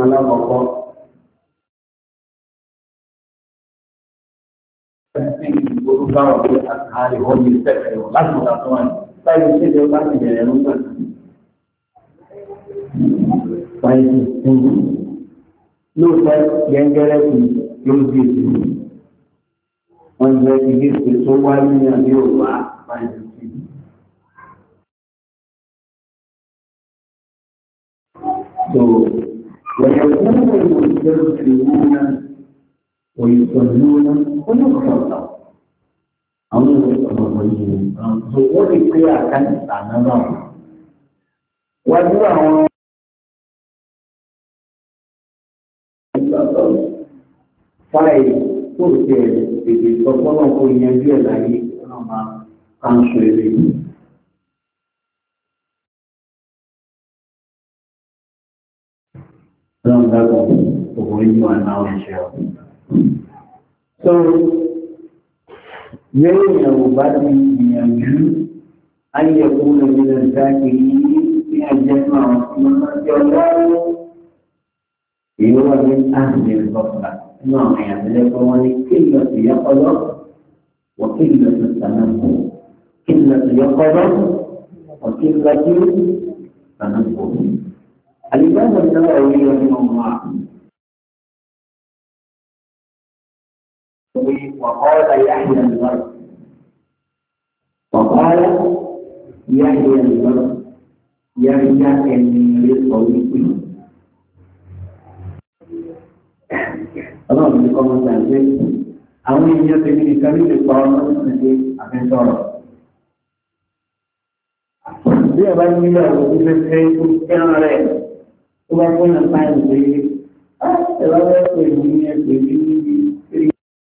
alákọ̀ọ́kọ́. Orúkọ àwọn ọ̀gbẹ́ àkàrí ọ̀gbẹ́ ìfẹ́fẹ́ wọn láti mọ̀ta tó wà ní. Báyìí ṣe jẹ́ bá ti bẹ̀rẹ̀ ló gbà. Báyìí ṣe lóòótọ́ gẹ́gẹ́rẹ́ kù yóò di èdè. Wọ́n jẹ́ ilé ìpè tó wá ní àbí òwá báyìí ṣe. ويكون المستغفرون ويصلون ويصلون àwọn ìwọ̀nyí ó lè pé àkáǹtà náà wájú àwọn fáìlì tó ṣe èdè ìsọfọ́nà kó yanjú ẹ̀ láyé náà máa kánṣu eré. Long ago, when you are now in shell. So, very nobody in you, I have only been exactly in a general, you are in asking of that. No, I am therefore only kill the Yaqadar or kill the Sanabu. Kill the Yaqadar or kill the Sanabu. الإمام النووي رحمه الله وقال يحيى البر يحيى الصوفي الله يقوم بالتعزيز àwọn èèyàn tẹ̀lé nìkan ní ìpa ọmọ ìsinmi àfẹ́sọ̀rọ̀. Bí ọba ní ilé ọ̀rọ̀ tó fẹ́ fẹ́ tó fẹ́ràn rẹ̀ tó bá fún náà sáyẹn pé ẹ̀rọ ẹ̀pẹ̀ ní ẹgbẹ̀ ní ìrí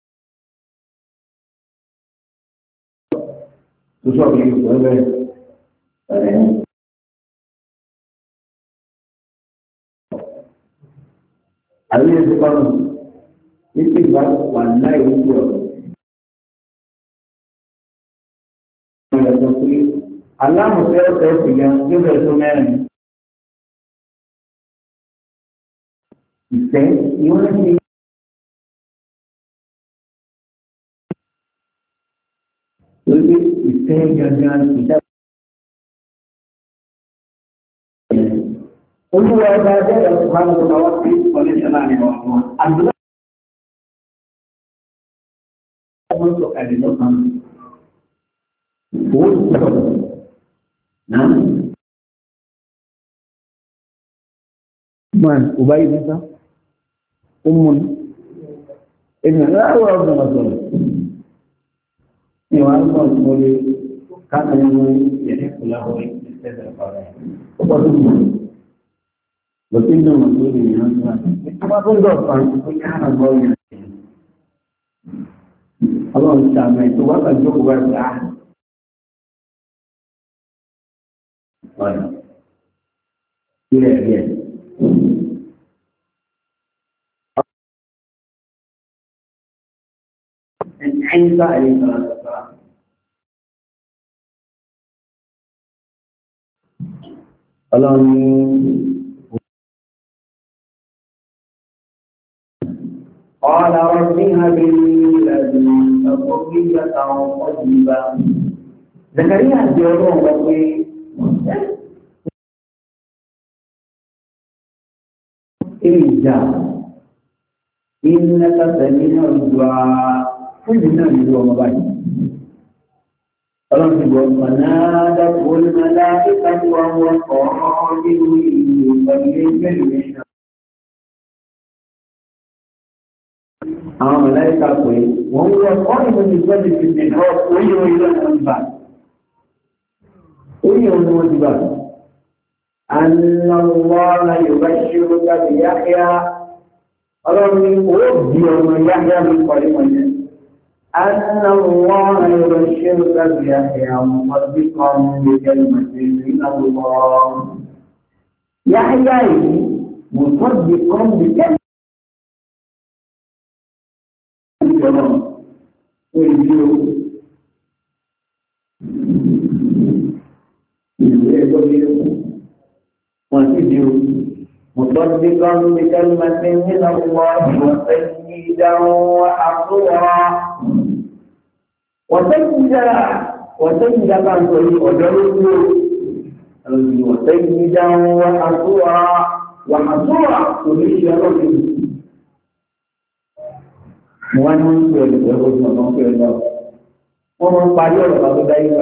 tó sọ̀rọ̀ yìí pẹ̀lẹ́ àwọn ilé tó kọ́nà nípa ìgbà wà láì wúwo ọ̀rọ̀ ẹ̀rọ pé aláàmùfẹ́ ọ̀fẹ́ ìgbà tó bẹ̀rẹ̀ tó mẹ́rin ìfẹ́ ni wọ́n ti lórí ìfẹ́ gangan ìdá. Olúwa ọba ẹgbẹ́ ọ̀sán ló máa wá sí kọ́lẹ́ṣẹ̀ láàrin ọ̀sán. Àdúrà ọmọ sọ̀kalẹ̀ lọ́kàn. Ó sọ̀rọ̀ náà. Man, Ubay bisa? Umun. Ini adalah orang Rasul. Ini orang boleh kan yang ini pulau ini istilah apa? Apa tu? Betul tu maksud ini. Apa pun doa, kita boleh. Allah Taala itu apa juga berkah. Baik. Ya. عيسى عليه الصلاة والسلام قال رب هب لي لدنك ذرية طيبة زكريا جاوبه وقال إنك سميع الدعاء fún náà ní ọmọ báyìí. Ọlọ́run ti gbọ́ ọ̀nàdà olùmọ̀lá ìtàkùn àwọn ọ̀rọ̀ nínú ìlú ìpàdé mẹ́rin mẹ́ta. Àwọn mọ̀láìkà pé wọ́n wọ́n kọ́ ìwọ̀n ti gbọ́ ti fi nìkan orí orí lọ́nà ìbà. Orí ọmọ wọn ti bà. Ànàwọ́lá Yorùbá ṣe ó tàbí Yáhíà. Ọlọ́run ni ó bí ọmọ Yáhíà ló kọ́ ìwọ̀n yẹn. أن الله يبشرك بيحيى مصدقا بكلمة من الله يحيى مصدقا بكلمة من الله مصدقا بكلمة من الله وسيدا وحصورا وسيدا كان صحيح وجلوه وسيدا وحصورا تريد رجل وانا يقول الله ومن قال الله دائما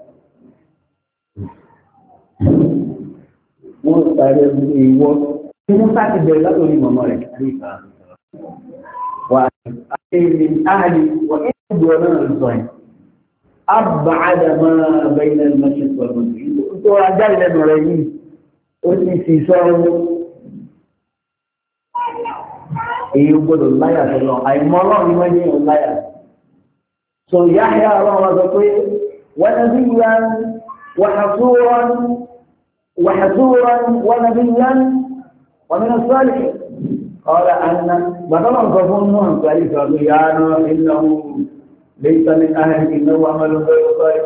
wọ́n sáré ìwọ́ tí wọ́n sáti bẹ̀rẹ̀ látòrí mọ̀mọ́ rẹ̀ àríkà wà àtẹ́lẹ̀ ààrí wọ́n ìgbò náà sọ ẹ̀ àbáadà máa bẹ̀rẹ̀ mẹ́ṣẹ́ sọ̀rọ̀ tó ajá ìlẹ́nu rẹ̀ yìí ó sì fi sọ́rọ̀ èyí gbọ́dọ̀ láyà sọ́lọ́ àìmọ́ ọlọ́run wọ́n ní ìhùn láyà so Yahya ọlọ́run sọ pé wọ́n ní وحسورا ونبيا ومن الصالحين قال أن بطلع صفون فليس ضيانا إنه ليس من أهل إنه عمل غير صالح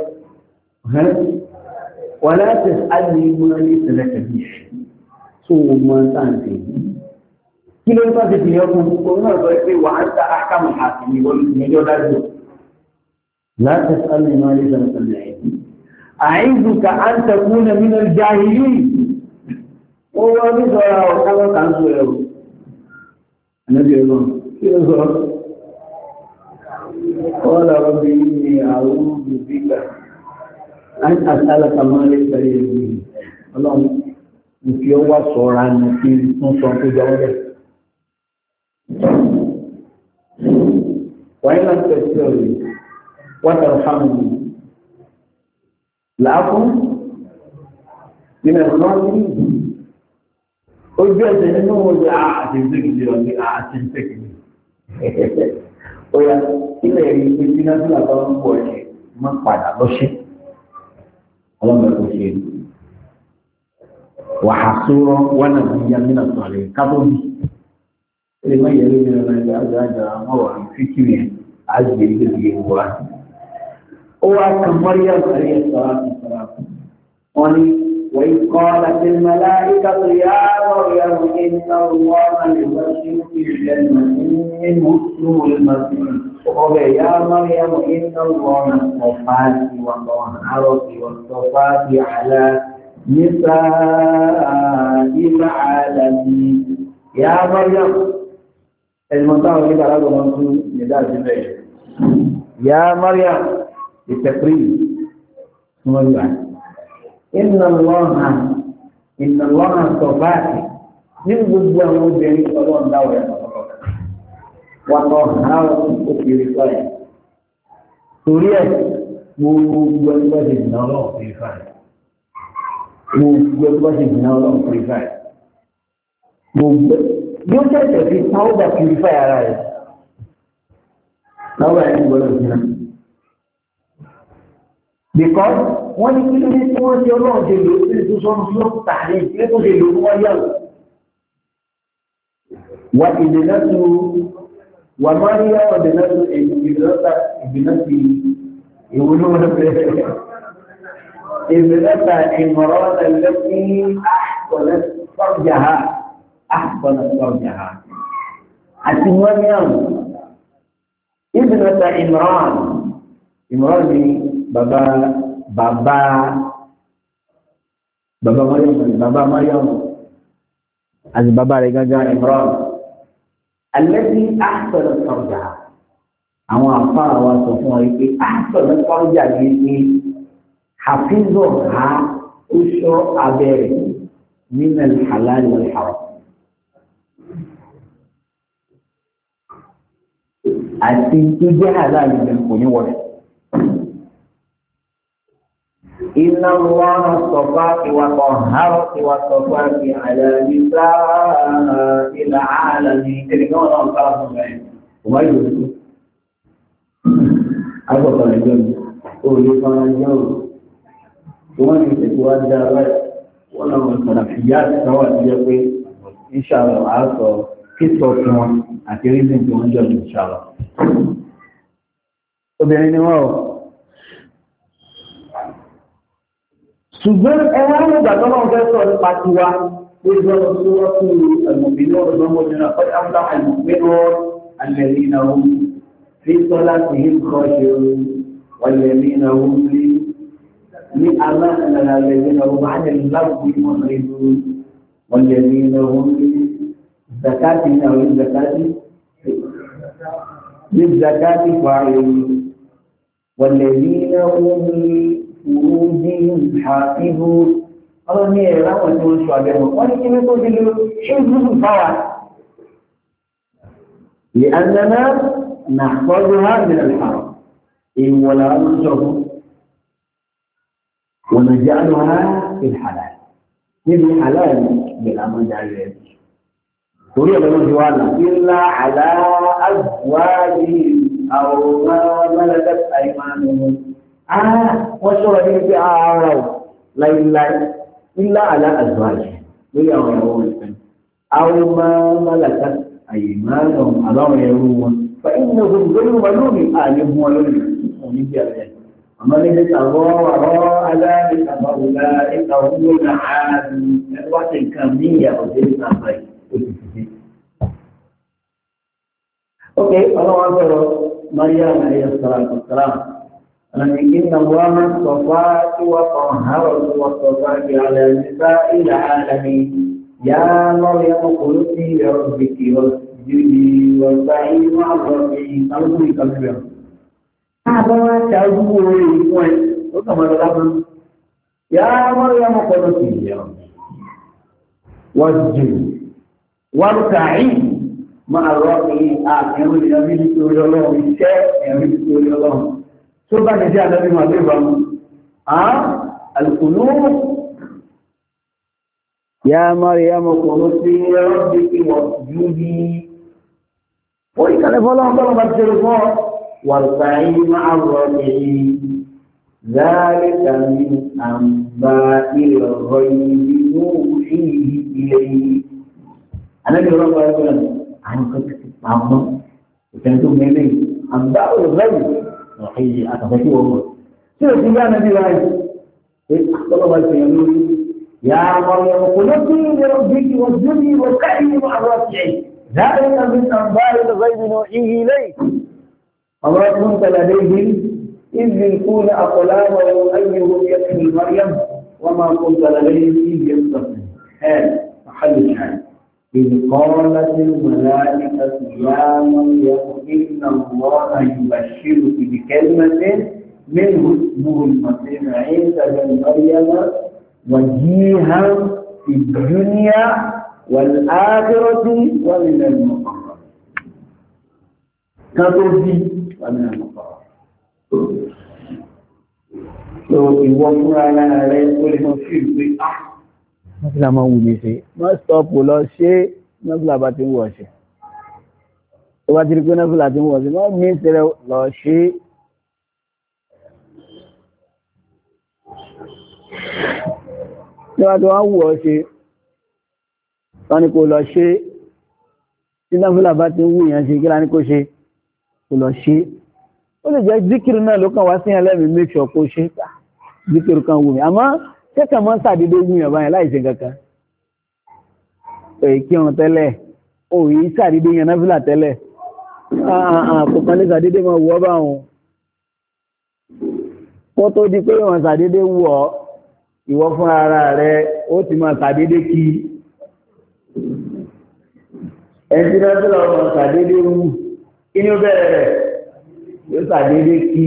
ولا تسألني ما ليس لك به سوء ما تنسي كل ما تتيقظ كلنا ضيفي وأنت أحكم الحاكمين والمجود لا تسألني ما ليس لك به أعيذك أن تكون من الجاهلين هو بصراحة وكما كان سؤاله النبي الله قال ربي إني أعوذ بك أن أسألك ما ليس لي به اللهم في هو صوران في نصر في جوله وإن لم تستطع وترحمني لأكون من الخاسرين ojú ẹsẹ̀ nínú ojú àtìntẹ́kì jùlọ ní àtìntẹ́kì ní ọ̀yà ilẹ̀ rí pé tí náà sílà bá ń bọ̀ ẹ̀ má padà lọ́ṣẹ́ ọlọ́mọ ẹ̀kọ́ ṣe wàhásúrọ̀ wọn náà bí yá nínú sọ̀rọ̀ kábọ́bí ilé má yẹ lórí ọ̀nà ẹ̀dá àjọ àwọn wà ní fíkìrì ẹ̀ àgbè ìgbèlè wà. ó wá kan Maryam àríyá sọ̀rọ̀ àti sọ̀rọ̀ wọn ni وإذ قالت الملائكة يا مريم إن الله يبشرك بكلمة منه اسمه المسيح قال يا مريم إن الله اصطفاك وطهرك واصطفاك على نساء العالمين يا مريم المنطقة اللي قالوا منصور نداء جبريل يا مريم بالتقريب ثم يبعث إن الله اصطفاك من gbogbo àwọn obìnrin ọlọ́run dáwọ̀ ẹ̀ wọ́n tọ́ àwọn òkèèrè sọ́yẹ̀ torí ẹ̀ gbogbo ẹgbẹ́ ti dìnnà ọlọ́run purify gbogbo ẹgbẹ́ ti dìnnà ọlọ́run purify gbogbo yóò tẹ̀sẹ̀ fi powder purify ara rẹ̀ láwọn ẹ̀ ń gbọ́dọ̀ sí náà because wọ́n ní kí ló ní tí wọ́n ṣe ọlọ́run ṣe lò sí ètò sọ́nù tí ó tààrí ilé tó ṣe lò fún wọ́n yàwó. wà ìdènà tó wà máa ń yá ìdènà tó ìdènà sí ìwúlò rẹ̀. ìdènà ta ìmọ̀ràn ẹlẹ́sí àkọlẹ̀ sọ́jà ha. àti wọ́n ní àwọn ìdènà ta ìmọ̀ràn ni bàbá Maryam àti bàbá rẹ̀ gángan Imran alladhi ahsana farjaha àwọn àfáà wa sọ fún wa pé ahsana farjaha ní hafizọ ha ó ṣọ́ abẹ́rẹ́ min al-halal wal-haram àti tó jẹ́ halal ní kò ní wọlé. إن الله اصطفاك وطهرك واصطفاك على نساء العالمين تلقون الله تعالى سبحانه وما يقول أقول لك الجنة قولي قال الجنة ومن يتكوى الدارات ولو السلفيات سواء يقول إن شاء الله عارفه كيف تكون أكيد أنتم جنة إن شاء الله وبعدين ṣùgbọ́n ẹwà nígbà tó náà fẹ́ sọ nípa tiwa وإذا سورة المؤمنون ضمن قد أفلح المؤمنون الذين هم في صلاتهم خاشعون والذين هم لأمانة الذين هم عن اللغو معرضون والذين هم للزكاة أو للزكاة فاعلون والذين هم لفروجهم حافظون الله ní ẹ̀rọ àwọn tí wọ́n ṣọ́ àbẹ̀wò wọ́n ní kí ní tó dìlú ṣígbùn báwà lè annana na fọ́jú ha ní alfàà ìwọ̀lá wọn ṣọ́gbù wọn na jẹ́ àlọ́ ha ìhàlá níbi halal gbẹ̀lá mọ́ dárí rẹ̀ torí ẹ̀rọ ti wà náà ilá àlá àgbáyé àwòrán mẹ́lẹ́dẹ́ àìmánu wọ́n ṣọ́rọ̀ ní pé ara ò láìláì ilá àlá àzọ́àjì lórí àwọn ẹ̀rọ ìfẹ́. Àwọn máa málàkà àyèmáàrùn àbáwọn ẹ̀rọ wọn. Fẹ́yìn náà gbogbo lórí wọn lórí ààyè mú wọn lórí òní bí àrẹ. Àmọ́ níbi tàbọ̀ àrọ́ aláàbí tàbáwòlá ẹ̀ka owó náà ààbí ẹ̀wá ti nǹkan ní ìyàwó dé ní àbá yìí ó ti fi dé. Ok, ọlọ́wọ́n sọ̀rọ̀ Maryam alayhi salatu wassalam. إن الله اصطفاك وطهرك واصطفاك على نساء العالمين يا مريم اقنتي لربك واسجدي واركعي مع الراكعين أرجوك كبيرا هذا ما تعبوا وكما تقول يا مريم اقنتي لربك واسجدي واركعي مع الراكعين أعلم النبي صلى الله عليه وسلم tó bá ní jẹ́ àdábí máa lébà mú alùkùnú ya Maryam qunuti li rabbiki wasjudi ó ìkàlẹ̀ fọ́lọ́wọ́ bá ti ṣe fọ́ warka'i ma'a raki'in dhalika min anba'il ghaybi nuhihi ilayk anábì ọlọ́pàá ẹgbẹ́ àwọn kan ti pàmọ́ ìfẹ́ tó mẹ́lẹ̀ anba'il ghaybi وحي أتفكي وهو سيرة جانا بلاي طلب الفيامين يا مريم قلتي لربك واسجدي واركعي مع الراكعين ذلك من أنباء الغيب نوحيه إليك وما كنت لديهم إذ يلقون أقلامهم أيهم يكفي مريم وما كنت لديهم إذ يستثنون هذا محل الشاهد إذ قالت الملائكة يا مريم إن الله يبشرك بكلمة منه اسمه المسيح عيسى بن مريم وجيها في الدنيا والآخرة ومن المقربين. كتبي ومن المقربين. So ìwọ fúnra rẹ̀ ó lè mọ̀ sí ìpè nọ́fílà máa wù mí sí mọ́ stọ́pù lọ ṣe nọ́fílà bá ti ń wọ̀ ṣe tó bá ti rí pé nọ́fílà ti ń wọ̀ ṣe mọ́ mí tẹ́rẹ lọ ṣe tó bá ti wọ́n wù ọ́ ṣe tán ni kò lọ ṣe tí nọ́fílà bá ti ń wù yàn ṣe kí lá ní kó ṣe kò lọ ṣe ó lè jẹ́ zikiru náà ló kàn wá sí ẹlẹ́mìí make sure kó ṣe zikiru kan wù mí àmọ́ kẹ́kẹ́ mọ́ sàdédé gúnyàn báyìí láìṣe kankan èkí ọ̀n tẹ́lẹ̀ òyí sàdédé yẹn náfílà tẹ́lẹ̀ àkókan ní sàdédé mọ́ wọ́ bá wọn kó tó di pé wọ́n sàdédé wọ́ ìwọ fún ara rẹ̀ ó ti máa sàdédé kí ẹni náfílà ọmọ sàdédé wù kí ni ó bẹ̀rẹ̀ rẹ̀ yóò sàdédé kí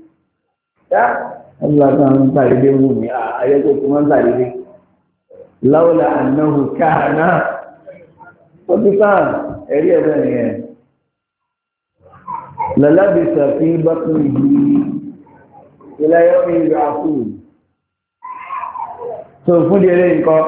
Allah kan sàrídé wù mí ayẹ́kọ́ kí wọ́n sàrídé láwọ́lá annahu kana ọdúnkàn ẹ̀rí ẹ̀rẹ́ nìyẹn lalabisa fi batnihi ila yawmi yub'athun tó fún dẹ̀rẹ́ nǹkan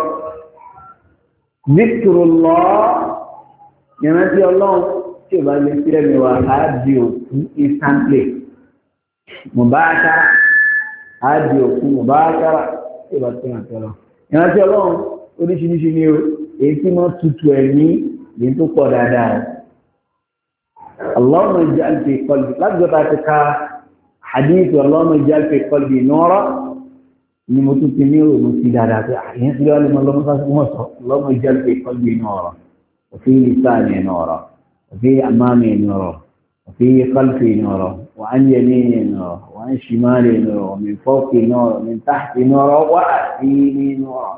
zikrullah ìrántí ọlọ́run tí ò bá lè sí ẹ̀mí wa á di òkú instantly mubashara àádìí òkú mubashara tí ó bá tí wọ́n tọ́lọ. ìrántí ọlọ́run oríṣiríṣi ní o èyí tí wọ́n tutù ẹ̀mí ní tó pọ̀ dáadáa Allahumma ij'al fi qalbi láti jọta ti ka hadith Allahumma ij'al fi qalbi nura ni mo tún ti ní òòrùn sí dáadáa pé àyẹn tí wọ́n lè mọ lọ́mọ sáà wọ́n sọ lọ́mọ ìjẹ́ pé kọ́jú inú ọ̀rọ̀ òfin ìsáàlì inú ọ̀rọ̀ òfin àmàmì inú ọ̀rọ̀ òfin kọ́lùfì inú ọ̀rọ̀ wà á ń yẹ ní inú ọ̀rọ̀ wà á ń ṣìmáàlì inú ọ̀rọ̀ mi fọ́ọ̀kì inú ọ̀rọ̀ mi táàkì inú ọ̀rọ̀ wà á sí inú ọ̀rọ̀.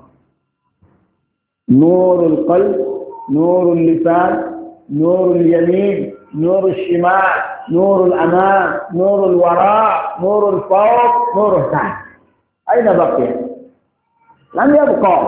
نور القلب نور اللسان نور اليمين نور الشمال نور الأمام نور الوراء نور الفوق نور التحت أين بقي؟ لم يبقى.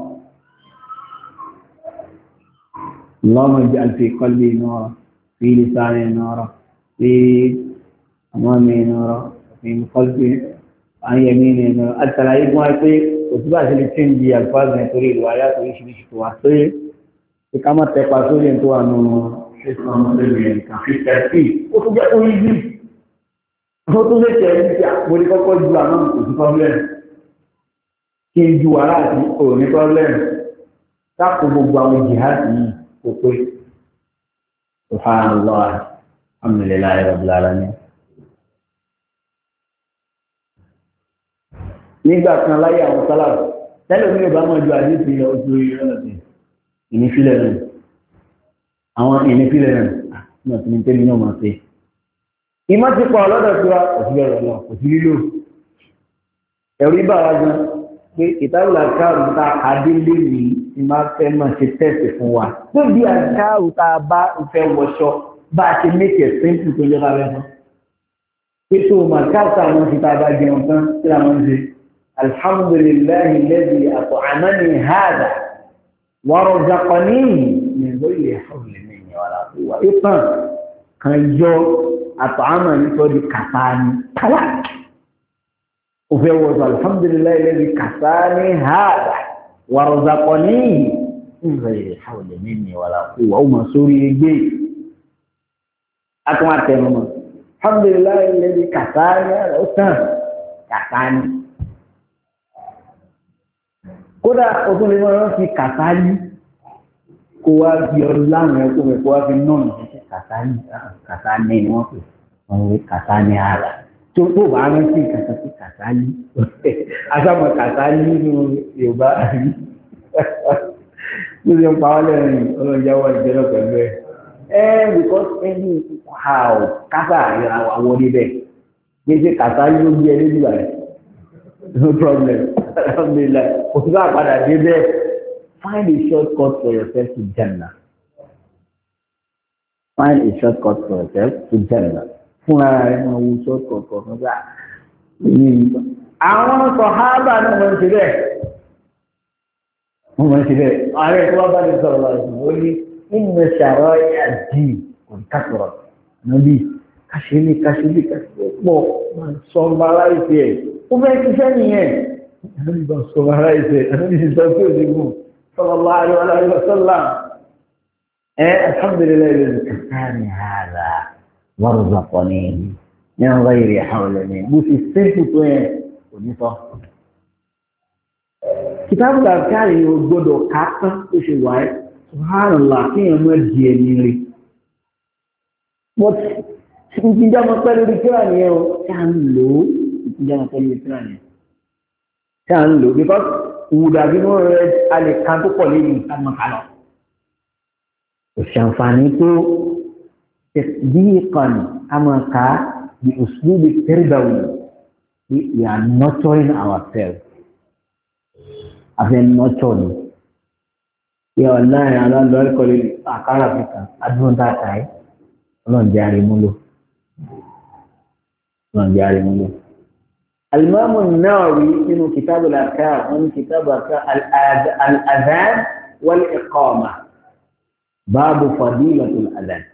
اللهم اجعل في قلبي نورا في لساني نورا في أمامي نورا في قلبي عن يميني نورا التلاعيب ما يطيق وتبع سلسلين دي الفاظ نتوري الوآيات ويشبه شكواتي كما تقاسولي انتو أنه اسمه مسلمين كان في الترتيب وتجا أولي وتجا ترتيب بولي كوكو جوانا وتجا problem kí n ju ara àti òní problem táàkù gbogbo àwọn jihadi yìí kò pé subhanallah alhamdulillahi rabbil alamin. nígbà kan láyé àwọn sálàbù tẹ́lẹ̀ mi ò bá mọ̀ ju àdéhùn ilẹ̀ ojú ìrọ̀lẹ́ ìnífílẹ̀ náà àwọn ìnífílẹ̀ náà náà ti ní tẹ́lẹ̀ náà máa ṣe. ìmọ̀ ti pọ̀ lọ́dọ̀ tí wa kò sí bẹ̀rẹ̀ lọ kò sí lílò ẹ̀rú ibà wa gan pé ìtàrù àkáàrù tá a délé ní ti máa fẹ́ máa ṣe tẹ́sì fún wa. tó bí àkáàrù tá a bá fẹ́ wọṣọ bá a ṣe méjì simple tó yẹ ká fẹ́ fún. pé tó o máa káàtà àwọn ti tá a bá jẹun tán tí a máa ń ṣe. alhamdulillahi alladhi at'amani hadha wa razaqanihi min ghayri hawlin minni wala quwwa. ìtàn kan yọ at'amani tó di kàtàní kálá. وفي الحمد لله الذي كساني هذا ورزقني من غير حول مني ولا قوة وما سوري بي أكما تنمى الحمد لله الذي كساني هذا أستاذ كساني كودا أقول لما في كساني كوا في الله يقول كوا في نون كساني كساني نوكي كساني هذا tó tó bá rántí kàtà sí kàtàlí asámọ kàtàlí nínú Yorùbá rí ló ṣe ń pa ọ́ lẹ́rìn ọlọ́jàwọ́ ìjẹ́lọ́ pẹ̀lú ẹ̀ because ẹni how kásá àríra wà wọlé bẹ́ẹ̀ gbèsè kàtàlí ló gbé ẹni nígbà rẹ̀ no problem alhamdulillah kò sí bá padà dé bẹ́ẹ̀ find a short cut for yourself to Jannah find a short cut for yourself to Jannah. Fúnra rẹ̀ máa wo sọ́kọ̀ọ̀kọ̀ nígbà ní ìgbà. Àwọn sàhábà náà wọ́n ti bẹ́ẹ̀. Wọ́n máa ti bẹ́ẹ̀. Ààrẹ tó wá bá lè sọ̀rọ̀ lọ́wọ́ ó ní inna shara'i'a ad-din kò ní kásọ̀rọ̀. Nàbí kàṣílì pọ̀ máa sọ̀rọ̀ aláìsí ẹ̀. Ó fẹ́ ṣiṣẹ́ nìyẹn. Nàbí bá sọ̀rọ̀ aláìsí ẹ̀. Nàbí ti sọ pé òsì gùn. Sallallahu alaihi wa sallam. Alhamdulillah alladhi kasani hadha. ورزقني من غير حول مني بس السلف ونصف كتاب الأذكار يوجد كاتب وشوائع سبحان الله كي يمر جينيري بس ìjìnjà máa pẹ̀lú ìdíkíra nìyẹn o ṣá ń lò ó ìjìnjà máa pẹ̀lú ìdíkíra nìyẹn ṣá ń lò ó because ìwùdàbí mọ́ rẹ̀ a lè kan tó pọ̀ lẹ́yìn ìtàmọ́kálọ̀ òṣàǹfààní tó تصديقا أما بأسلوب التربوي we are nurturing ourselves after nurturing يا الله يا الله لو يقول أكارا فيك أدون تاعي لون جاري ملو الإمام النووي من كتاب الأذكار من كتاب الأذان والإقامة باب فضيلة الأذان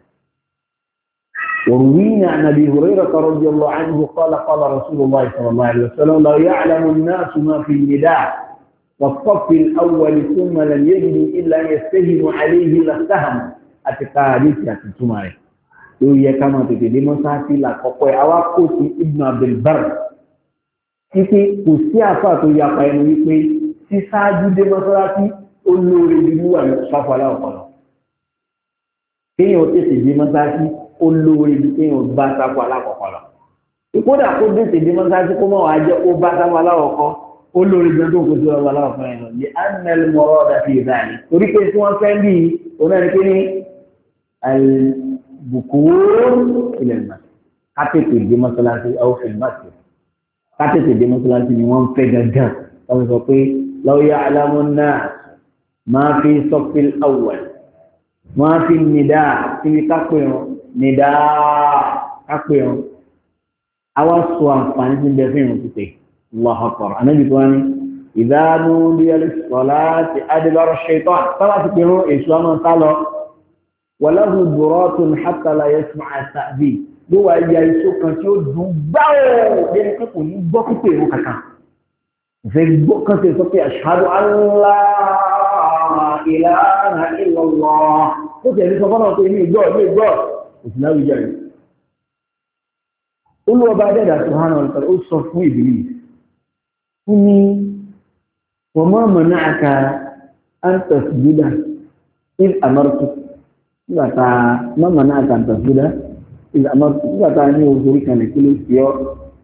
وروينا عن ابي هريره رضي الله عنه قال قال رسول الله صلى الله عليه وسلم لو يعلم الناس ما في النداء والصف الاول ثم لم يجدوا الا ان يستهموا عليه لاستهموا اتقاديس يتسمعي لو يكما تدي مسافي لا كوكو اواكوتي ابن عبد البر títí kò sí àfà tó yapa ẹnu wípé sísáájú dé mọ́sálásí ó lóore nínú àwọn sáfàlà ọ̀pọ̀lọ kéèyàn ó tètè dé mọ́sálásí olórí bí kéèyàn bá sáfù alákọ̀ọ́kọ́ lọ. Ìkódà kó dé tèdè mọ́sáàsì kó mọ̀ wá jẹ́ kó bá sáfù alákọ̀ọ́kọ́ olórí gan tó kó sí ọba aláwọ̀ fún ẹ̀yàn ní anel mọ́rọ́ dàbí ìdáyìí torí pé tí wọ́n fẹ́ bí onáríkẹ́ ní albukuru ilẹ̀ ìmọ̀ kátètè dé mọ́sálásí ọ̀fẹ́ ìmọ̀tì kátètè dé mọ́sálásí ni wọ́n fẹ́ gangan wọ́n sọ pé lọ́wọ́ alámúná máa fi sọ́fíl awwal máa fi nìdá síbi kápẹ́rún nìdá kápẹ́rún àwa sọ àǹfààní tí ń bẹ fún ìrùn pípé Allahu akbar anábì tó wá ní ìdánú bí ẹlẹ́sọ̀lá ti adébárò ṣètò àtàlà ti pẹ̀rù èso àmọ́ sálọ wàláhùn bùrọ́tún hátàlá yẹsùn àtàbí ló wà ya iṣó kan tí ó dùn gbáwò lẹ́nu pé kò ní gbọ́ pípé ìrùn kankan ìfẹ́ gbọ́ kan tí ó sọ pé ashhadu an la ilaha illallah ó tẹ̀lé sọ fọ́nà pé ní ìgbọ́ òsì náà wíjà rẹ̀ olùwọ́ba dẹ́dà subhanahu wa ta'ala ó sọ fún Iblis fún ní wa ma mana'aka an tasjuda id amartu nígbàtà ma mana'aka an tasjuda id amartu nígbàtà ní orí kan kí ló fi ọ́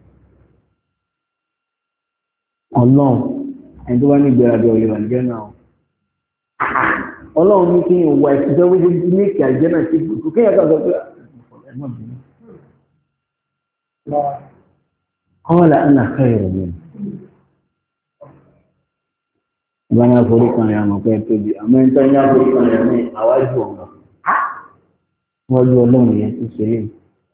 ọlọ́run ẹni tó wá ní ìgbéraga òyìnbó àjẹ́ náà ọlọ́run ní kí n wà ìfìjọ́ wíjẹ́ ní èkì àjẹ́ náà ti gbogbo kí ẹ̀ka sọ pé ẹ̀mọ́ bìí قال أنا خير منه وانا فريقا يا مقيت بي اما انت يا فريقا يا مي اواجه وجه لهم يسيرين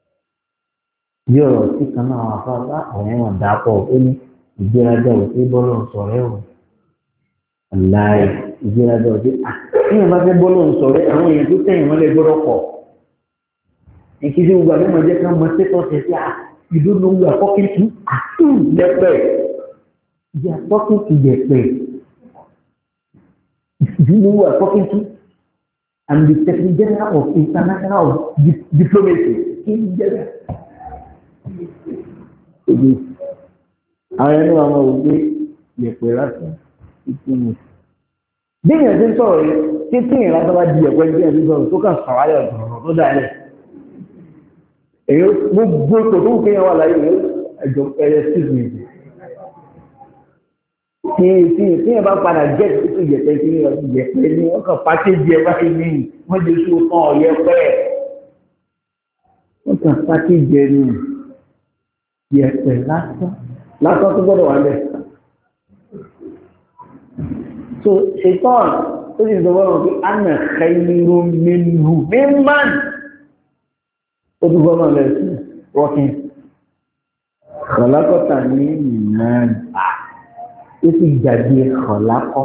yóò tí kan náà wà fún ọlá ọ̀rẹ́ wọn dàpọ̀ ó ní ìgbéraga òsì bọ́lọ̀ sọ̀rẹ́ ò aláì ìgbéraga òsì àtìyàn bá fẹ́ bọ́lọ̀ sọ̀rẹ́ àwọn èèyàn tó tẹ̀yìn wọn lè gbọ́dọ̀ pọ̀ ìkíṣe gbogbo àbí wọn jẹ́ ká mọ sétọ̀ tẹ̀sí you don't know we are talking to yẹpẹ you are talking to yẹpẹ you know we are talking to and the Secretary General of International Diplomacy in Nigeria. Àwọn ẹni àwọn òwe yẹpẹ lásán ìpinnu. Bí èèyàn ti ń sọ̀rọ̀ yẹn títí ìrìn bá di yẹpẹ bí èèyàn ti sọ̀rọ̀ tó kàn sàwáyọ̀ ọ̀dọ̀ tó dà lẹ̀. Èyí gbogbo ipò tó ń kéèyàn wà láyé ẹjọ́ ẹyẹ sísìn ìdí. Tí ẹ bá padà jẹ́ títí ìyẹ̀pẹ̀ tí ìyẹ̀pẹ̀ ni wọ́n kàn pákéjì ẹ báyìí ní wọ́n jẹ́ sí ọ̀tán ọ̀yẹ́pẹ̀. Wọ́n kàn pákéjì ẹ ní ìyẹ̀pẹ̀ lásán tó gbọ́dọ̀ wà lẹ̀. So ṣètọ́n ó sì sọ wọ́n pé ana khayrun minhu mimman. Ó tún gbọ́nà lẹ̀ sí rọ́kìn. Kọ̀lákọ́ta ní ìmọ̀ ó sì gbàgbé kọ̀lákọ́.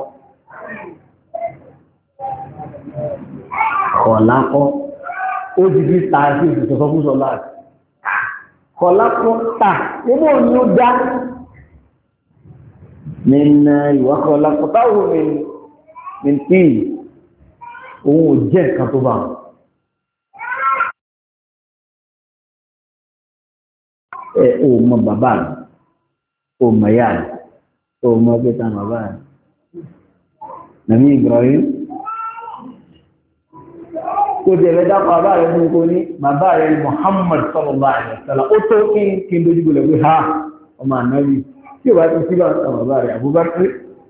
Kọ̀lákọ́ ó ti fi ta sí ìṣẹ̀sọ́ fún sọ́lá. Kọ̀lákọ́ ta níbo ni ó dá? Nínú ìwà kọ̀lákọ́ táwọn mi tí òun ò jẹ́ nǹkan tó bá wọn. O mọ bàbá rẹ̀, o mọ ìyá rẹ̀, o mọ pẹ́ta bàbá rẹ̀. Nàbí Ibrahim, kò jẹ̀rẹ̀ dápọ̀ bàbá rẹ̀ fún kò ní bàbá rẹ̀ Muhammad sallallahu alaihi wasallam. Ó tó kí n dojú gbọ́lẹ̀ pé ha ọmọ ànábì tí ó bá ti síbà ta bàbá rẹ̀ Abubakar.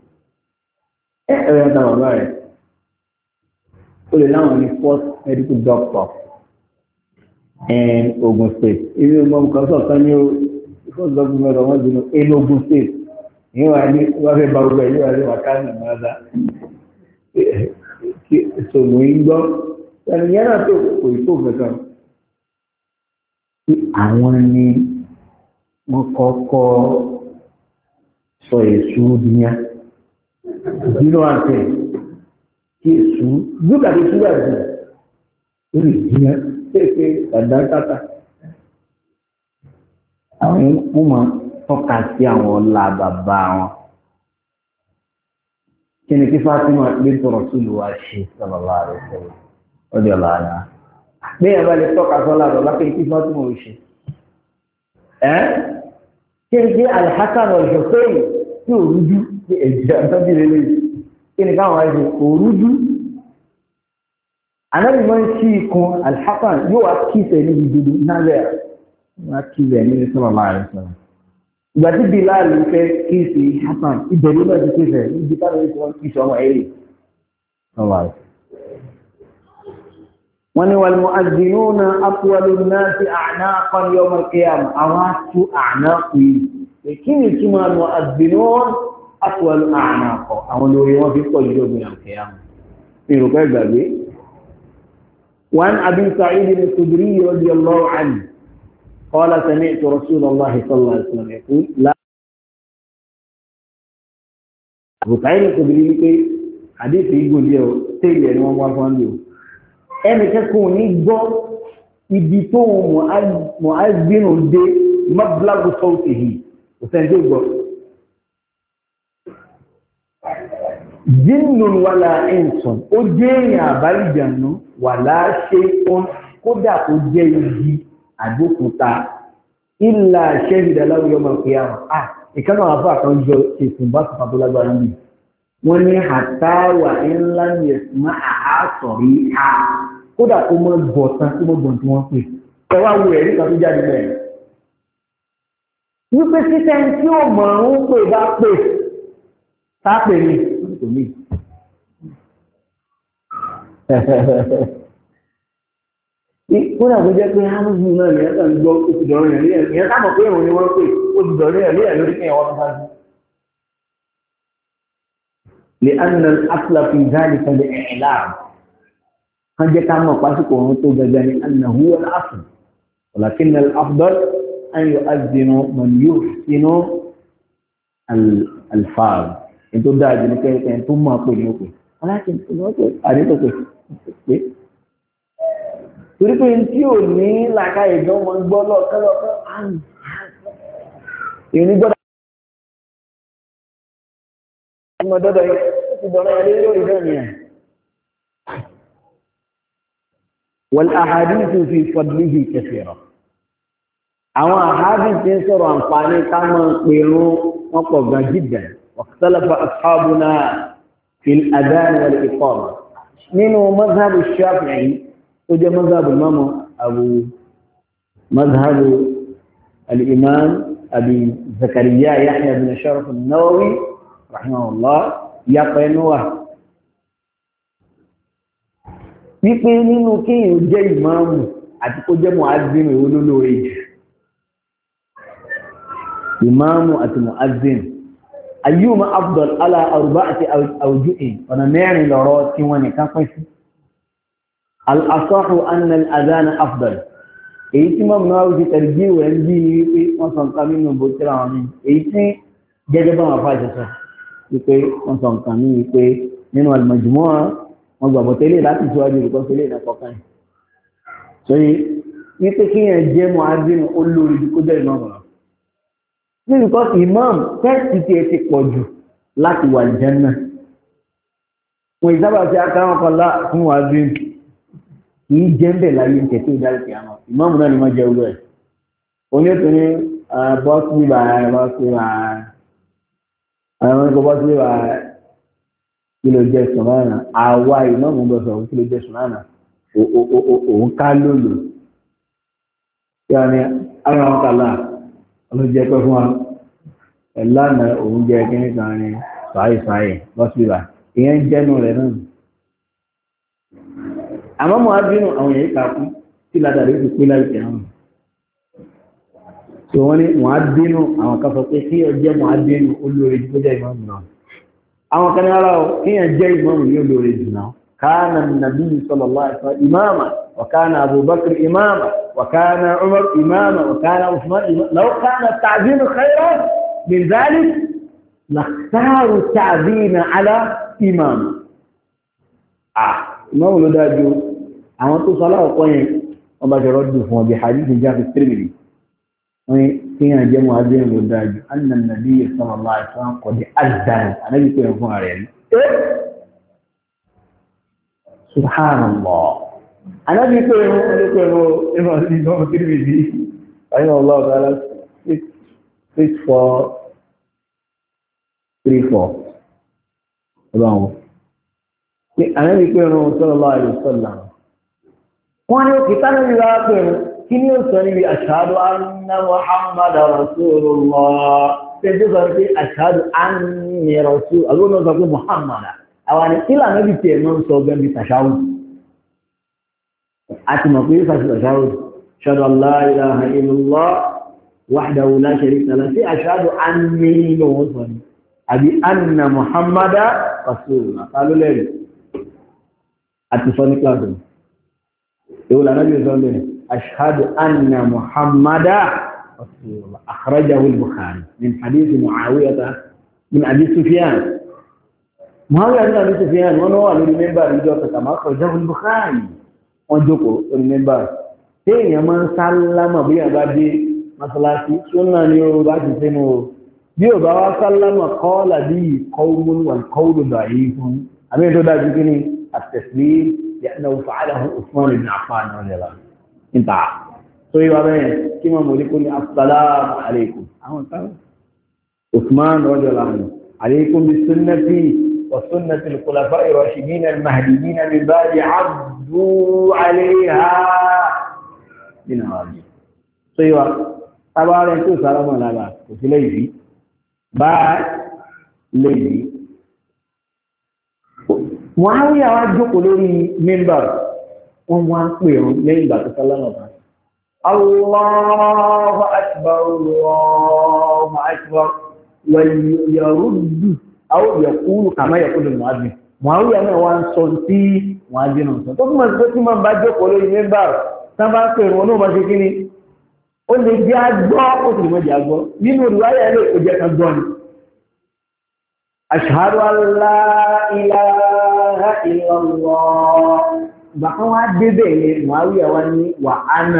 Ẹ̀rẹ̀ ta bàbá rẹ̀. Ó lè láwọn ní first medical doctor in Ogun State. Ilé ọmọ nǹkan sọ̀tán ní first government of Ogun State. Ìyẹn wà ní wọ́n fẹ́ bá gbogbo ìlú àti wàkánì mọ́dá. Sòmù ń gbọ́. Ẹnìyàn náà tó kò tó kankan. Àwọn ni wọ́n kọ́kọ́ sọ èṣù dúnyá. Ìdílé wa tẹ̀ kí èṣù gbúgbà tó ṣúgbà jù lórí ìdíyà pépé kàdákàtà. Àwọn ẹ̀kú máa tọ́ka sí àwọn ọlá bàbá wọn. Kí ni kí Fátímà bint Rasulullah ṣe sallallahu alaihi wasallam? Ọdí ọ̀la àná. Bí ẹ bá lè tọ́ka sọ́lá bàbá kí ni kí Fátímà ò ṣe? Kí ni kí Al-Hasan wal-Hussein tí ò rújú ní èjì àtọ́jú lélẹ̀? Kí ni káwọn ẹ̀ṣẹ̀ kò rújú? Ànábì máa ń ṣí ikùn Al-Hasan yóò wá kí ìfẹ́ níbi dúdú náà wọ́n á kí ìfẹ́ níbi sallallahu alaihi wasallam. ìgbà tí Bilal fẹ́ kí sí Hasan ìbẹ̀rù náà ti kéfẹ̀ níbi táwọn ètò wọn kí sọmọ ẹ̀rì wọ́n ní wal mu'adhdhinuna atwalu an-nasi a'naqan yawm al-qiyamah àwọn àtú ànáàkù yìí kí ni túmọ̀ mu'adhdhinun atwalu a'naqa àwọn lórí wọn fi pọ̀ jù ọdún al-qiyamah ìrùkọ́ ìgbàgbé وعن أبي سعيد الخدري رضي الله عنه قال سمعت رسول الله صلى الله عليه وسلم يقول لا أبو سعيد الخدري حديث يقول له تيجي أنا ما أفهم له أنا كوني جو يبيتو مؤذن دي مبلغ صوته وسنجو jinnun wala insun ó jẹ́ èèyàn àbáríjànú wala shay'un kódà ó jẹ́ igi àgbókúta illa shahida lahu yawm al-qiyamah ìkánà àfà kan jọ ìsìn bá sọ̀tà tó lágbára ní wọ́n ní hatta wa in lam yasma'a sariha kódà ó mọ́ gbọ̀tán tó mọ́ gbọ̀n tí wọ́n pè ẹwà wo ẹ̀rí kan tó jáde bẹ́ẹ̀ wípé sísẹ́ tí ó mọ̀ ń pè bá pè tápè ní to me. Kódà kó jẹ́ pé Hamzu náà ní ẹ̀sán gbọ́ oṣù dọ̀rọ̀ rẹ̀ lẹ́yìn ìyẹn sábà pé òun ni wọ́n pè oṣù dọ̀rọ̀ rẹ̀ lẹ́yìn lórí kẹ́yìn wọn sáájú. Lè ánà àtúlà fi záàlì kan lè ẹ̀ẹ́lá. Kan jẹ́ ká mọ̀ pásítọ̀ òun tó gẹ́gẹ́ ní àná huwa al-asl. Walakin al-afdal an yu'adhdhinu man yuhsinu al-faz. Itu dah jadi kayak itu mah pun itu. Aláàtì àdé tó pè pé. Torí pé tí ò ní làkà ìdán wọn gbọ́ lọ́kọ́lọ́kọ́ àrùn. Èyí ní gbọ́dọ̀. Ọmọ dọ́dọ̀ yìí ó ti dọ̀rọ̀ ilé lórí náà nìyẹn. Wal ahadithu fi fadlihi kathira. Àwọn ahadith tí ń sọ̀rọ̀ àǹfààní ká máa pèrún wọn pọ̀ gan jiddan. واختلف أصحابنا في الأذان والإقامة منه مذهب الشافعي وجاء مذهب الإمام مذهب الإمام أبي زكريا يحيى بن شرف النووي رحمه الله يقينوه wípé nínú kéèyàn jẹ́ ìmáàmù àti kó jẹ́ mu'azzin olólórí jù ìmáàmù àti mu'azzin ayyuma afdal ala arba'ati awjuhin wana mẹ́rin lọ́rọ̀ tí wọ́n ní kan pín sí al-asahu anna al-adhan afdal èyí tí mọ́ náà wùjí tẹ̀lẹ̀gbíwẹ̀ ń bí ní wípé wọ́n sọ nǹkan nínú bó tíra wọn ní èyí tí gẹ́gẹ́ bá wọn fàájẹ́ sọ wípé wọ́n sọ nǹkan ní wípé nínú al-majmu'a wọn gbàgbọ́ tẹ́lẹ̀ láti síwájú ìrùkọ́ tẹ́lẹ̀ ìdàkọ́kàn so wípé kíyàn jẹ́ mu'adhdhin olórí kó jẹ́ ìmọ̀ because imam tẹ́sì tí ẹ ti pọ̀ jù láti wà Jánnà wọ́n ìsábà tí a káwọn kan lá fún wà bí kìí jẹ́ ń bẹ̀ láyé tẹ̀tẹ̀ ìdáríkì àmọ́ imam náà ni wọ́n jẹ́ olú ẹ̀ oníètò ní bọ́sí bá kí ló jẹ́ sùnmọ́nà àwa imam gbọ́ sọ̀rọ̀ kí ló jẹ́ sùnmọ́nà òun ká lòlò yàrá àwọn àwọn kàlá olóòjẹ́ pẹ́ fún wa ẹ̀lànà òun jẹ́ kíní kan ní fàáyì lọ́sílá ìyẹn jẹ́nu rẹ̀ náà àmọ́ mọ́ ábínú àwọn èyí kàkú tí ládàrí fi pé láì tẹ̀ náà tí wọ́n ní mọ́ ábínú àwọn kan sọ pé kí ọjẹ́ mọ́ ábínú olóore jù tó jẹ́ ìmọ̀mù náà àwọn kan ní ara ọ̀ kí yẹn jẹ́ ìmọ̀mù ní olóore jù náà kana nàbí sallallahu alaihi wasallam imama wa kana abubakar imama وكان عمر إماما وكان عثمان إماما لو كان التعظيم خيرا من ذلك لاختاروا التعظيم على إمام إمام لداجو àwọn tó sọ́lá ọ̀pọ̀ yẹn wọ́n bá jọrọ̀ dùn fún ọbí hadith jáfi Tirmidhi wọ́n kí yàn jẹ́ mu'adhdhin ló dájú anna an-nabiy sallallahu alaihi wasallam qad adhana anábì pé fún ààrẹ ní subhanallah anábì pé ìmọ̀ Tirmidhi ayé Allah ta'ala 6434 ọlọ́run anábì pé sallallahu alaihi wasallam wọ́n ní òkè tánàbí wá pé kí ni ó sọ níbi ashhadu anna Muhammadar Rasulullah tẹ́jọ́ sọ pé ashhadu anni rasul alóòrùn sọ pé Muhammada àwọn ìlà níbi tí ẹ̀ máa ń sọ gẹ́bí tàṣáwù àti mọ̀ pé fàṣí tàṣáwù ashhadu an la ilaha illallah wahdahu la sharika lahu sí ashhadu anni lóhun sọ ni àbí anna Muhammadar Rasulullah tálólẹ́rì àti sọ ní kíláàsì èwo lànà bí sọ lẹ́rì ashhadu anna Muhammadar Rasulullah akhrajahu al-Bukhari min hadith Muawiyah min Abi Sufyan Muawiyah bin Abi Sufyan wọn wà lórí mẹ́mbà ìjọ kàkàmá akhrajahu al-Bukhari wọn jókòó lórí mẹ́mbà tí èèyàn máa ń sálámà bí àbá dé masalasi súnà ní o bá ti sínú o bí ò bá wá sálámà qala bí qawmun wal qawlu da'ifun àmì tó dájú kí ni at-taslim ya'nahu fa'alahu Uthman ibn Affan radiyallahu anhu níta tó yíwa bẹ́ẹ̀ kí wọ́n mọ̀ ní kó ní assalamu alaikum àwọn táwọn Uthman radiyallahu anhu alaikum bi sunnati wa sunnati al-khulafa'i ar-rashidin al-mahdiyyin min ba'di 'addu 'alayha bin hadi tó yíwa tabaare tó sálámà lára kò sí lè yìí bá lè yìí Muawiya wá jókòó lórí mímbà wọ́n wá ń pè ọ́n lẹ́yìn ìgbà tó sálámà bá Allahu akbar Allahu akbar wa yaruddu aw yaqulu kama yaqulu al-mu'adhdhin Muawiya náà wá ń sọ tí mu'adhdhin náà sọ tó fún mọ̀ sí máa bá jókòó lórí mímbà tán bá pè ọ́n náà bá ṣe kí ni ó lè jẹ́ agbọ́ ó sì lè mọ́ jẹ́ agbọ́ nínú ìwáyà ilé ìkójẹ́ kan gbọ́ ni ashhadu an la ilaha illallah bàkan wá débẹ̀ yẹn Muawiya wá ní wà ánà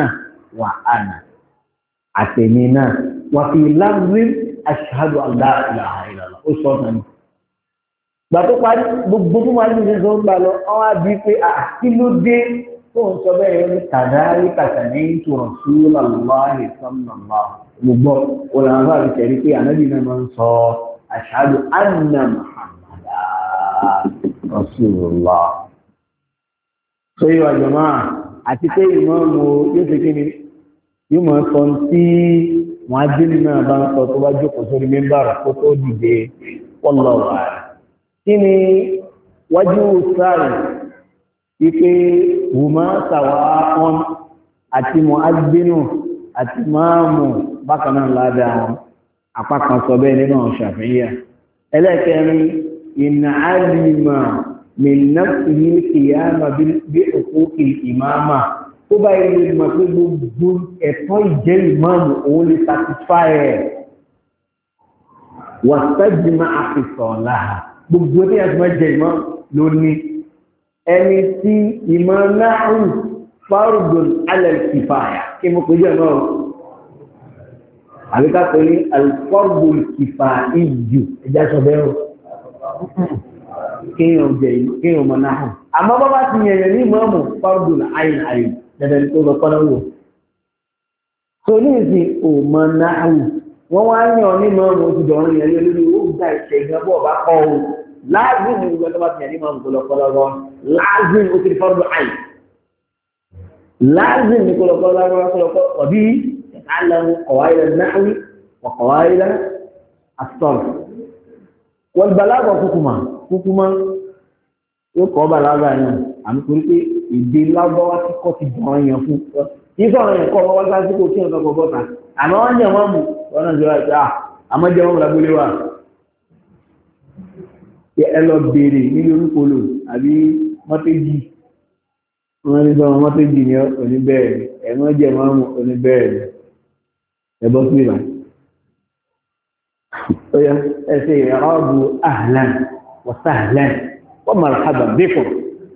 àtẹ̀mí náà wà fi lafzin ashhadu an la ilaha illallah ó sọ náà ni gbà tó parí gbogbo tó máa ń ṣe sọ ń gbà lọ wọ́n wá bí pé kí ló dé tó ń sọ bẹ́ẹ̀ yẹn ní kàdárí kàtàní tó Rasulullahi sallallahu gbogbo olùrànwọ́ àti tẹ̀rí pé ànábì náà máa ń sọ ashhadu anna Muhammadar Rasulullah so yíwa jọmọ́ àti pé ìmọ̀ọ́mù yóò ṣe kí ni yóò mọ̀ sọ tí wọ́n á délé náà bá ń sọ tó bá jókòó sórí mẹ́mbàrà kó tó dìde wallahu a'lam kí ni wájú sáré wípé hùmá sawa'un àti mu'adhdhinu àti máàmù bákan náà ládàá wọn apá kan sọ bẹ́ẹ̀ nínú Ṣàfi'íyà ẹlẹ́kẹrin ìnà àlìmà min nafsihi al-qiyama bi huquqi al-imama tó bá ilé mọ̀ pé gbogbo ẹ̀tọ́ ìjẹ́ ìmáàmù òun lè satisfy ẹ̀ wastajma'a fi salaha gbogbo tí a ti máa jẹ ìmáàmù lónìí ẹni tí ìmọ̀ náà fardun ala al-kifaya kí mo pè jẹ́ náà àbíká pé ní al-fardul kifa'iyyu ẹjá sọ bẹ́ẹ̀ o kéèyàn mọ̀ náà àmọ́ bá ti yẹ̀yẹ̀ ní ìmáàmù fardul ayn dandan tó lọ pọ́nàwò tó ní ìsìn òmọ náà wọ́n wá yàn ní ìmáàmù oṣù dọ̀rùn yẹn lórí ó gba ìṣẹ̀ ìgbàgbọ́ bá kọ́ o láàzín ní ìgbà tó bá ti yẹn ní ìmáàmù tó lọ pọ́nàwò láàzín ó ti fọ́rọ̀ àì láàzín ní kó lọ pọ́nàwò ọ̀bí ìtàlẹ́mú qawaid an-nahwi wa qawaid as-sarf wal balagha kúkúmá yóò kọ́ bàlágà náà àmì torí pé ìdè lágbọ́wá tí kọ́ ti dùn ọ̀yàn fún ìfọ̀rọ̀ yẹn kọ́ wọ́n sá sí kò kí nǹkan kọ́ bọ́ta àmọ́ wọ́n jẹ́ wọ́n mú wọ́n náà jẹ́ wáyé àmọ́ jẹ́ wọ́n lágbólé wà ẹ lọ béèrè nílé orúkọ lò àbí mọ́tẹ́jì wọ́n ní sọ́wọ́n mọ́tẹ́jì ní oníbẹ̀rẹ̀ ẹ̀wọ́n jẹ́ wọ́n mú oníbẹ̀rẹ̀ ẹ̀bọ́ sí ìlà ó yẹ ẹsẹ̀ ìrọ́bù ahlan wa sahlan wa marhaban bikum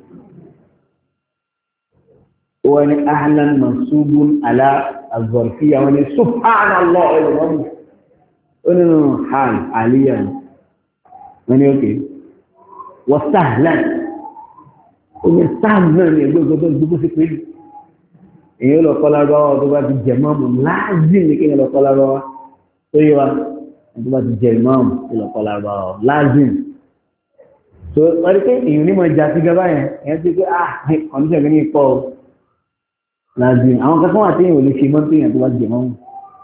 wani ahlan mansubun ala az-zarfiyya wani subhanallah wani hal aliyan wani okay wa sahlan wani sahlan ni gbogbo sí pé èyí lọ kọ́lára tó bá ti jẹ mọ́mù láàzìm ní kí lọ kọ́lára tó yẹ wa tó bá ti jẹ mọ́mù kí lọ kọ́lára láàzìm so wọ́n rí pé èyí ní mọ̀ jà sí gaba yẹn èyí ti pé ọ̀nìṣẹ́ ní ipò Lazim. Àwọn kan fún àti ìwòlè ṣe mọ́ tó yàn tó wá jẹ mọ́.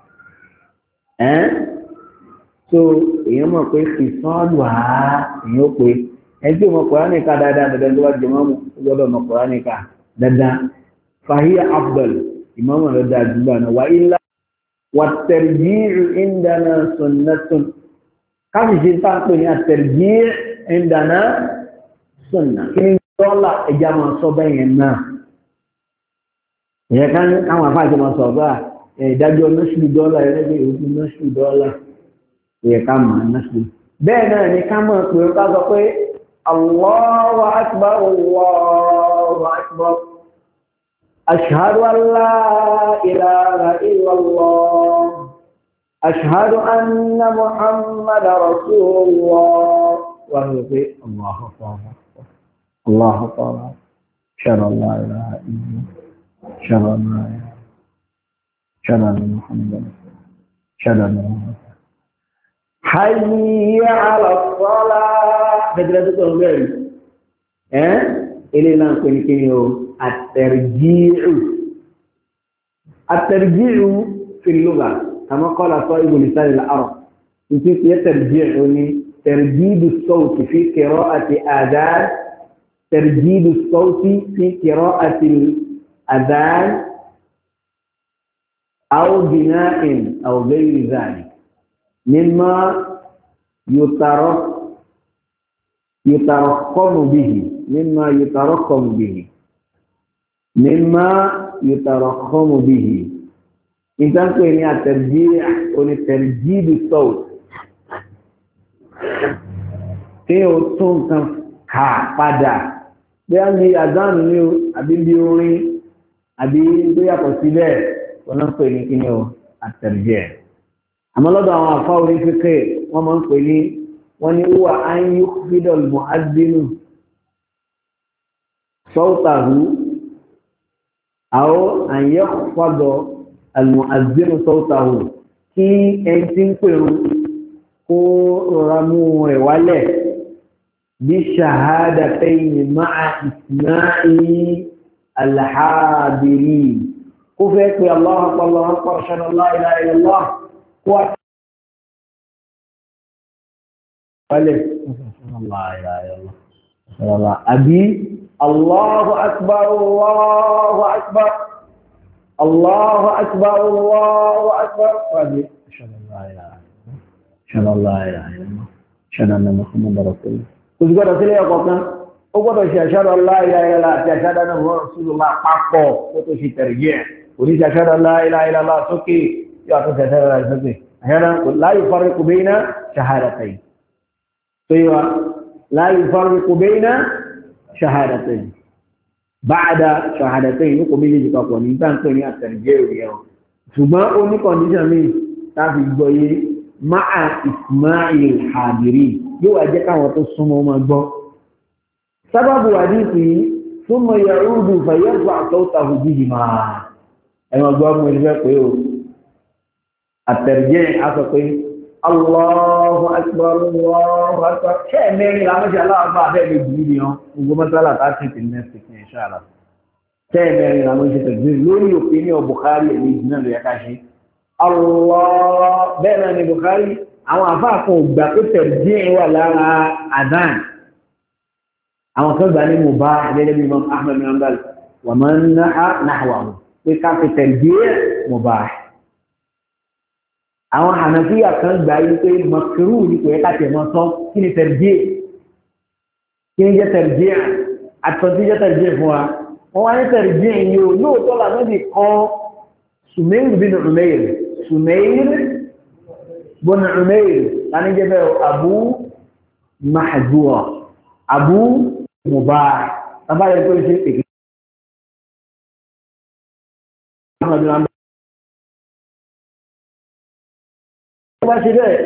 So èèyàn mọ̀ pé ìsọ́ọ̀lù èèyàn ó pé ẹni tí ó mọ̀ Kùránì ká dáadáa dandan tó wá jẹ mọ́ ó gbọ́dọ̀ mọ̀ Kùránì ká dandan. Fàhíyà afdal ìmọ̀mọ̀ ló dáa jù lọ́nà wà ilá wà tẹ̀rìjíìrù ìndàna sunnatun. Káàkiri ṣe tá ń pè ní àtẹ̀rìjíìrù ìndàna sunna. Kí ni dọ́là ẹja máa sọ bẹ́yẹn náà? Ìyẹn ká àwọn afáàjọ máa sọ bá ìdájọ́ nọ́ṣùlù dọ́là ẹlẹ́gbẹ̀ẹ́ ìwé nọ́ṣùlù dọ́là. Ìyẹn ká máa nọ́ṣùlù. Bẹ́ẹ̀ náà ni ká máa pè ó ká sọ pé Allahu akbar Allahu akbar. Ashhadu an la ilaha illallah. Ashhadu anna Muhammadar Rasulullah. Wa huwa Allahu akbar. Allahu akbar. Ashhadu an la ilaha illallah. Ashhadu an la ilaha. Ashhadu anna Muhammadan. Ashhadu anna Muhammadan. Hayya 'ala as-salah. Bẹ́ẹ̀ tó ń bẹ̀rẹ̀. Ilé náà pè ní kíni o, at-tarji'u. At-tarji'u fi al-lugha, kama qala sahibu lisan al-arab. Ìtí tí tarji'u ni tarjidu as-sawt fi qira'ati adhan, tarjidu as-sawt fi qira'ati al-adhan aw bina'in aw ghayri dhalik mimma يترقم به مما يترقم به إذا كان الترجيع والترجيب الصوت كي يكون كابدا بأن يأذن له أبي بيوري أبي بيا كسيلة ونقول كنيو الترجيع أما لو دعوا فاوري فكر ومن قولي wọ́n ní wà á ń yí fídọ̀l mu'adhdhinu sawtahu aw an yakhfada al-mu'adhdhinu sawtahu kí ẹni tí ń pèrò kó rọra mú rẹ̀ wálẹ̀ bí shahadatayn ma'a isma'i al-hadirin kó fẹ́ pé Allahu akbar Allahu akbar ashhadu an la ilaha illallah kó wálé àbí Allahu akbar Allahu akbar Allahu akbar Allahu akbar wàbí ṣàlọ́láìlá ṣàlọ́lá Muhammadur Rasulullah. Kò sí gbọ́dọ̀ sílé ọkọ̀ kan ó gbọ́dọ̀ ṣe ashhadu an la ilaha illallah àti ashhadu anna Muhammadur Rasulullah papọ̀ ó tó ṣe tarjih oníṣẹ́ ashhadu an la ilaha illallah sókè yóò àtúnṣe ashhadu sókè la yufarriqu bayna shahadatayn. طيب لا يفرق بين شهادتين بعد شهادتين يقوم بيجي كقول إنسان كوني الترجيع اليوم ثم أني كونديشن مي تافي جوي مع إسماع الحاضرين يو أجاك وتصوم ما جو سبب حديثي ثم يعود فيرفع صوته بهما أما جو مجمع كيو الترجيع أصلا Allahu akbar Allahu akbar mẹ́rin la mọ́ṣẹ́ aláàbá abẹ́lẹ̀ ìgbìyàn ogun mọ́sálà tàbí ti next ní ṣáàlá mẹ́rin la mọ́ṣẹ́ tẹ̀gbìn lórí òfin ní Bukhari ẹ̀mí ìdínà ló yẹ ká ṣe Allah bẹ́ẹ̀ náà ni Bukhari àwọn àfáàkùn ògbà tó tẹ̀gbìn wà lára adán àwọn kan gbà ní mubá gẹ́gẹ́ bí Imam Ahmad bin Hanbal wà máa ń náà pé ká fi tẹ̀gbìn mubá àwọn Hanafiya kan gbà yí pé makruh ní kò yẹ ká tẹ̀ mọ́ sọ kí ni tarjih kí ni jẹ́ tarjih àtọ́jú jẹ́ tarjih fún wa wọ́n wá ní tarjih yìí o lóòótọ́ làwọn ibi kan Sumayr bin Umayr láti jẹ́ bẹ́ẹ̀ Abu Mahzura Abu Mubah bàbá yẹn tó ṣe èké. Wá ṣe bẹ́ẹ̀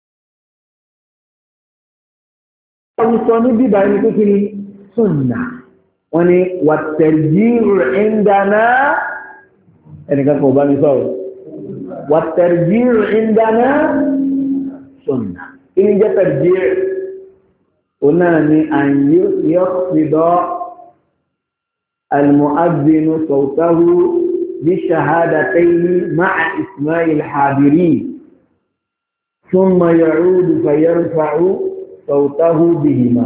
wọ́n sọ ní bíbá ní kékeré súnnà wọ́n ni wat-tarjih indana ẹnìkan kò bá mi sọ̀rọ̀ wat-tarjih indana súnnà kí ni jẹ́ tarjih òun náà ni an yukhfida al-mu'adhdhinu sawtahu بالشهادتين مع إسماء الحاضرين ثم يعود فيرفع صوته بهما.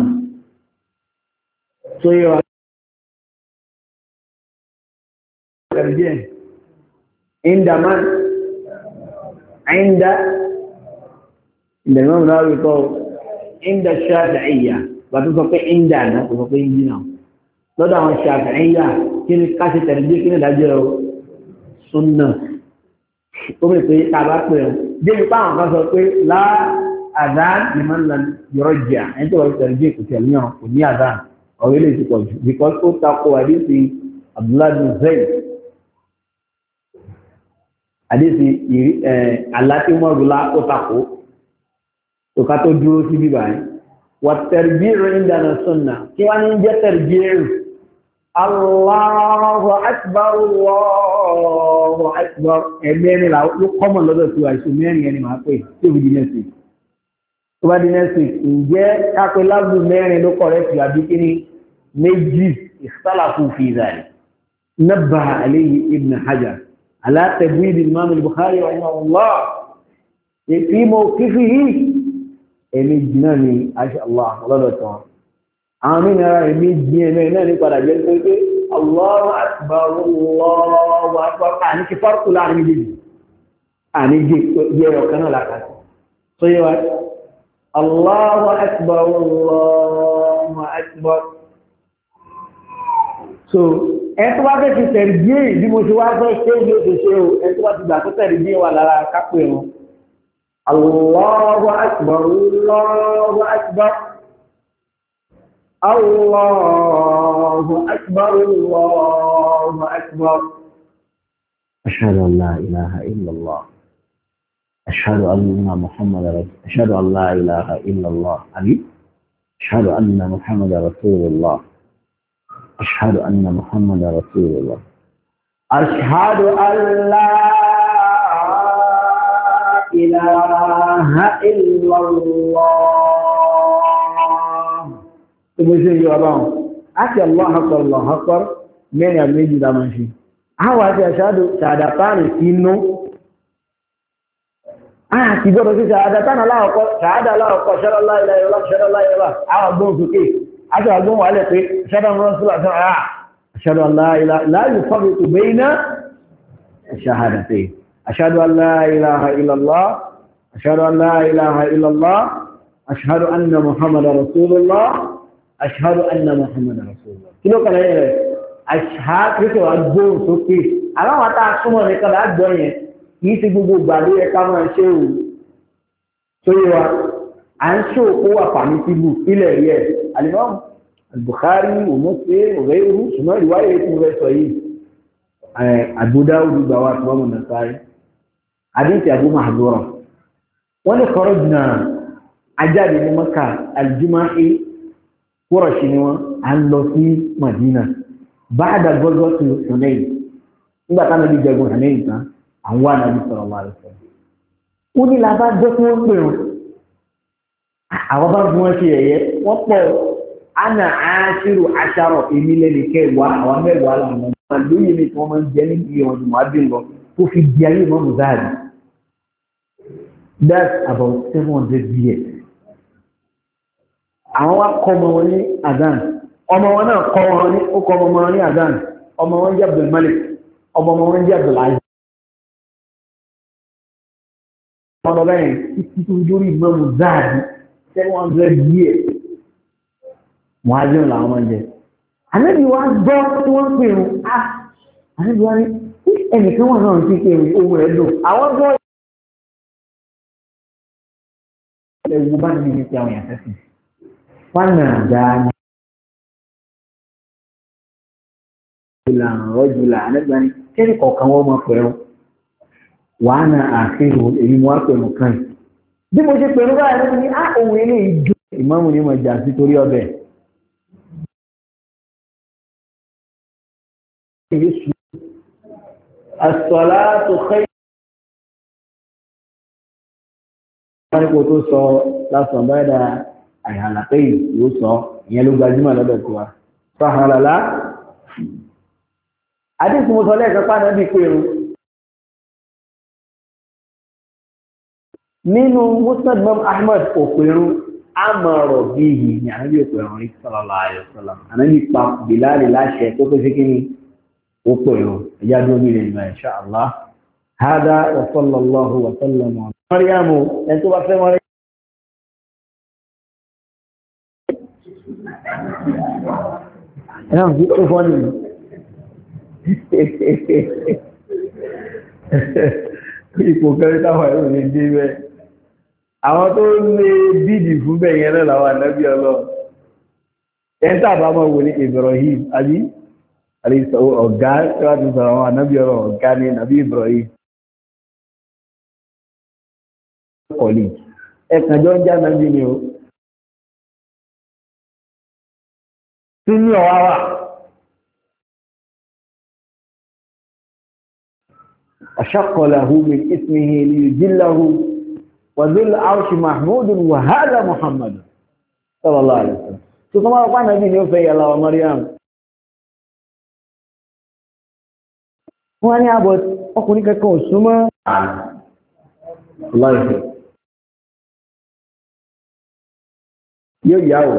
عند من؟ عند الإمام النووي يقول عند الشافعية وتقول عندنا وتقول عندنا lọ́dọ̀ àwọn Ṣàfi'íyà kí ni ká ṣe tẹ̀lé kí ni ìdájọ́ súnnà ó bèèrè pé tàbá pè ọ́ débi páwọn kan sọ pé láàdán ni máa ń lọ yọrọ jà ẹni tó wà tẹ̀lé bí kò tẹ̀lé yàn kò ní àdán ọ̀rẹ́ lè ti pọ̀ jù because ó takò àdéhùn Abdullahi bin Zayd àdéhùn alátímọ̀rúlá ó takò tó ká tó dúró sí bíbá yẹn wà tẹ̀rẹ̀bíìrì ìdáná súnnà kí wọ́n ní jẹ́ tẹ̀rẹ̀bíìrì Allahu akbar Allahu akbar ẹgbẹ́rin ló kọ́mọ̀ lọ́dọ̀ tí wà ìṣò mẹ́rin ẹni máa pè tí ó fi di next week tó bá di next week ǹjẹ́ kápẹ́ lágbù mẹ́rin ló correct àbí kí ni méjì ikhtalafu fi dhalik nabbaha alayhi Ibn Hajar ala tabwib Imam al-Bukhari rahimahullah fi mawqifihi ẹni jìnnà ni aṣọ Allah lọ́dọ̀ tán àwọn mìíràn èmi jí ẹ̀mẹ́ náà ní padà jẹ́ pé Allahu akbar Allahu akbar àní kí fárkù láàrin méjèèjì àní jẹ́ ọ̀kan náà lákàtí tó yẹ wá Allahu akbar Allahu akbar so ẹ tó bá fẹ́ ti tẹ̀rí díẹ̀ bí mo ṣe wá fẹ́ ṣe ní oṣù ṣe o ẹ tó bá ti gbà tó tẹ̀rí díẹ̀ wà lára kápẹ́ wọn Allahu akbar Allahu akbar الله أكبر الله أكبر أشهد أن لا إله إلا الله أشهد أن محمد أشهد أن لا إله إلا الله أبي أشهد أن محمد رسول الله أشهد أن محمد رسول الله أشهد أن لا إله إلا الله gbogbo iṣẹ́ ìjọ ọba wọn àti Allahu Akbar mẹ́rin àmì méjì dá máa ń ṣe àwọn àti ṣàdàtánì sínú àti gbọ́dọ̀ sí ṣàdàtánì aláwọ̀kọ́ ṣàdà aláwọ̀kọ́ ṣẹ́rọ̀láìlá àwọn agbóhùn sókè àti agbóhùn wálẹ̀ pé أشهد أن لا إله لا يفرق بين الشهادتين أشهد أن لا إله إلا الله أشهد أن لا إله إلا الله أشهد أن محمد رسول الله أشهد أن محمد رسول الله كيلو كلا يله أشهد كيلو أدبون سوكي أنا ما تأسمع نكلا أدبون يسي بوجو بالي كما شيء سويوا أنشو قوة فانيتيبو إلى ريه الإمام البخاري ومسلم وغيره سمع رواية من صحيح أبو داود بوات ومن النسائي حديث أبو محذورة ولخرجنا عجاب من مكة الجمعة Qurayshi ni wọ́n a ń lọ sí Madina ba'da ghazwat Hunayn nígbà táwọn ẹbí jẹgun Hunayn tán àwọn Ànábì sallallahu alaihi wasallam ó ní la bá gbọ́ tí wọ́n pè wọn àwọn bá fún wọn ṣe ẹ̀yẹ wọ́n pọ̀ ana ashiru ashara èmi lẹ́nu kẹwàá àwọn mẹ́wàá làwọn ọmọ lóye mi tí wọ́n máa ń jẹ níbi ìwọ̀n jùmọ̀ adé lọ tó fi di ayé mọ́ Mùsáàdì that's about 700 years. Àwọn wá kọ́ ọmọ wọn ní Adán ọmọ wọn náà kọ́ wọn ní ó kọ́ ọmọ wọn ní Adán ọmọ wọn jẹ́ Abdul Malik ọmọ wọn jẹ́ Abdul Aziz ọmọ bẹ́ẹ̀ títí tó lórí ìmọ̀ Mùsáàdì 700 years wọ́n á jẹun làwọn máa ń jẹ àlejò wa gbọ́ tí wọ́n pè ń àlejò wa ní ẹnìkan wà náà ti pè ń ohun rẹ̀ dùn àwọn gbọ́ ẹ̀wù bá ní ti àwọn yàtọ̀ sí fanadani ìlànà rọ́jùlà àlẹ́gbàní kẹ́rì kọ̀ọ̀kan wọ́n mọ̀ pẹ̀rún wà náà àfihàn èyí mọ́ pẹ̀rún kan bí mo ṣe pẹ̀rún báyìí lọ́dún ní ohun ilé ìjọ ìmáàmù ní mọ̀ jà sí torí ọbẹ̀ as-salatu khayr wọ́n ní kò tó sọ lásán báyìí àìhàlàpé yóò sọ ìyẹn ló gbajúmọ̀ lọ́dọ̀ tiwa fàhàlàlá àdìsí mo sọ lẹ́ẹ̀kan pa náà bí pẹ̀rún nínú Musnad Imam Ahmad òpèrún àmọ̀rọ̀ bí i ní ànábì òpèrún rí sallallahu alaihi wasallam ànábì pa Bilal láṣẹ tó pé síkí ní òpèrún ẹjá dúró bí lẹ́yìn insha Allah hada wa sallallahu wa sallam Maryamu ẹni tó bá fẹ́ mọ́rí ẹ̀rọ sí ó fọ́ nìyí ipò kẹrin táwọn ẹ̀rọ ní dé bẹ́ẹ̀ àwọn tó lè bídì fún bẹ̀yẹn náà làwọn ànábì Ọlọ́run ẹ̀ńtà bá mọ̀ wò ní Ibrahim àbí ọ̀gá tí wọ́n ti sọ̀rọ̀ àwọn ànábì Ọlọ́run ọ̀gá ní nàbí Ibrahim kọ̀lì ẹ̀kànjọ́ ń já nàbí ni ó tún ní ọ̀wá wà أشق له من اسمه ليجله وذو العرش محمود وهذا محمد صلى الله عليه وسلم ثم قال النبي يوفي الله ومريم wọ́n ní àbọ̀ ọkùnrin kẹ́kọ̀ọ́ òṣùmọ́ láìsẹ̀ yóò yá o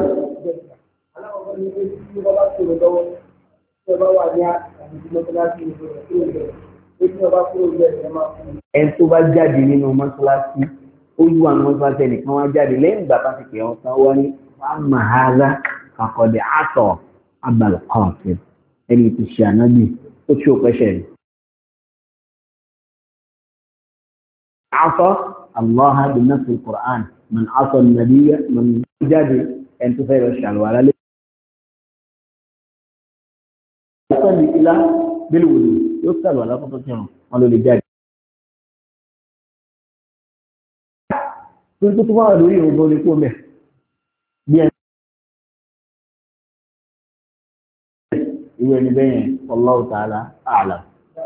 ẹni tó bá jáde nínú mọ́sálásí ó yí wà ní mọ́sálásí ẹnìkan wá jáde lẹ́yìn ìgbà bá ti pè ọ́ tán wọ́n ní mahara àkọ́dẹ̀ àtọ̀ abalqasim ẹni tí ṣe ànábì ó tí ó pẹ́ṣẹ̀ rẹ̀. عصى الله بنص القرآن من عصى النبي من جاد أن تفعل الشعر ولا لا يصلي إلى بالوضوء يصل ولا تطيعه قالوا لجاد كنت تفعل لي وضوء به bien ìwé ni bẹ́ẹ̀ والله تعالى أعلم.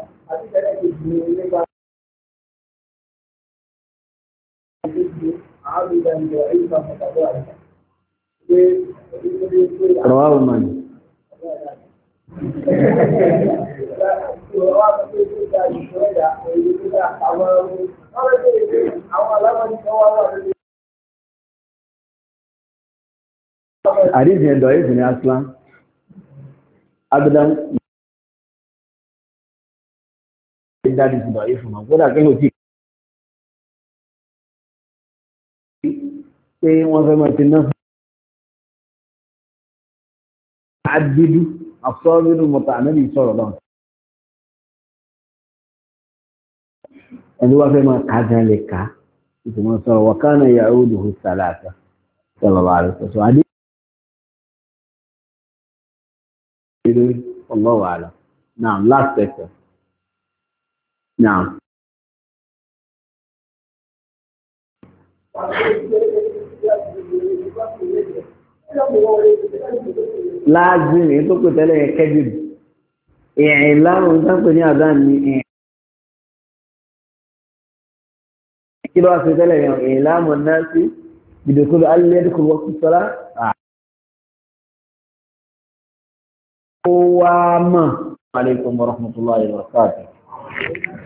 رواه من حديث ضعيف اصلا ابدا حديث ضعيف ما ولا كانوا pé wọ́n fẹ́ máa ti náà àdídú àfọ́bínú mọ̀ta ànábì sọ̀rọ̀ náà ẹni wá fẹ́ máa kájá lè ká ìtùmọ̀ sọ̀rọ̀ wọ̀kánà ya'uduhu salasa sallallahu alaihi wasallam àdí Allahu a'lam. Now last question. Now láàzìm èyí tó pè tẹ́lẹ̀ yẹn kẹ́bìrì ìrìn láàrùn sáńpé ní àdán ní ìrìn kí ló wá sí tẹ́lẹ̀ yẹn ìrìn láàmù náà sí ìdókòlò alẹ́dẹ́kòlò wọ́n kú sọ́lá ó wá mọ̀. Alaikum warahmatullahi wabarakatuh.